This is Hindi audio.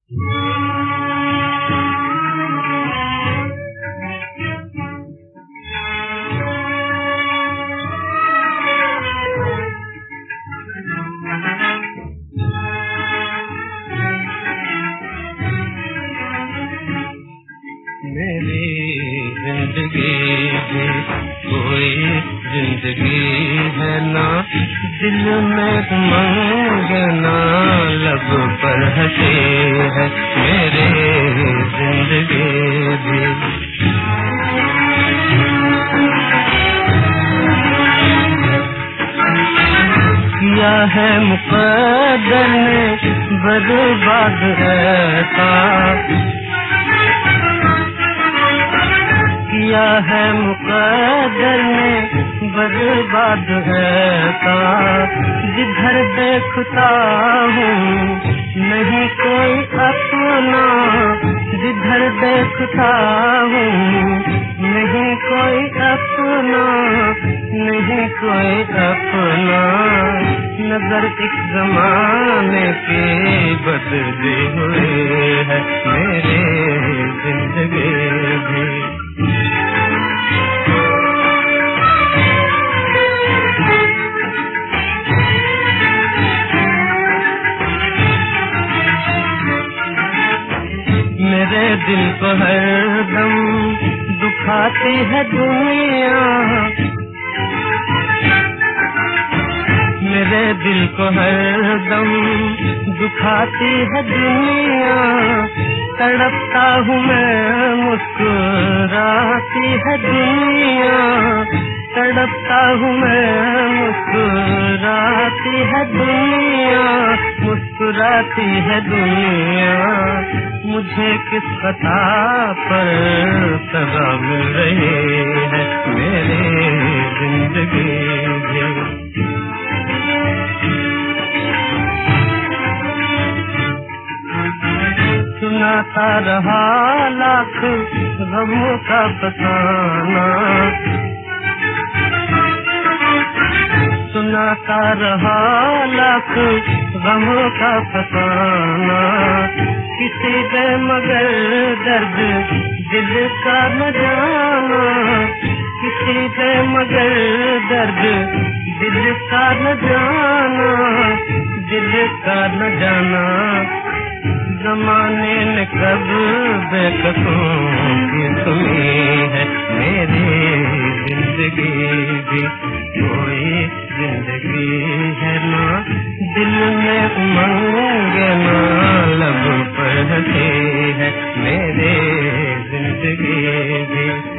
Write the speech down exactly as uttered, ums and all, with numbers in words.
मेरी जिंदगी भी कोई जिंदगी है ना, दिल में उमंग ना लब पर हंसी है। मेरी जिंदगी भी किया है मुक़द्दर ने बर्बाद रहता, किया है मुक़द्दर ने बर्बाद रहता। जिधर देखता हूँ नहीं कोई अपना, जिधर देखता हूँ नहीं कोई अपना, नहीं कोई अपना। नजर एक ज़माने की बदली हुई है मेरी जिंदगी भी। मेरे दिल को हरदम दुखाती है दुनिया, मेरे दिल को हरदम दुखाती है दुनिया। तड़पता हूँ मैं मुस्कुराती है दुनिया, तड़पता हूँ मैं मुस्कुराती है दुनिया, मुस्कुराती है दुनिया। मुझे किस खता पर सजा मिल रही है मेरी जिंदगी भी। सुनाता रहा लाख गमों का फसाना, सुनाता रहा लाख गमों का फसाना। किसी ने मगर दर्द दिल का न जाना, किसी ने मगर दर्द दिल का न जाना, दिल का न जाना। ज़माने ने कब बेकसों की सुनी है मेरी जिंदगी भी कोई जिंदगी है ना, दिल में उमंग ना लब पर हंसी है मेरी जिंदगी भी।